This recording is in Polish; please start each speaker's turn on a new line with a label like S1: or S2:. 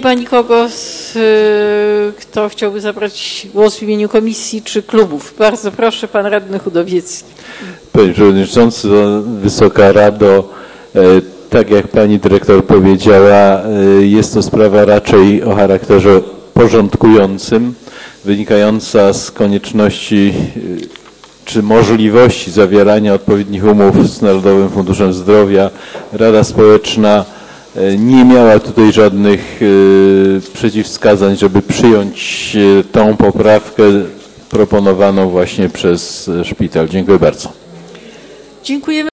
S1: ma nikogo, kto chciałby zabrać głos w imieniu komisji czy klubów? Bardzo proszę, pan radny Chudowiecki.
S2: Panie Przewodniczący, Wysoka Rado, tak jak pani dyrektor powiedziała, jest to sprawa raczej o charakterze porządkującym, wynikająca z konieczności czy możliwości zawierania odpowiednich umów z Narodowym Funduszem Zdrowia. Rada Społeczna nie miała tutaj żadnych przeciwwskazań, żeby przyjąć tą poprawkę proponowaną właśnie przez szpital. Dziękuję bardzo.
S1: Dziękujemy.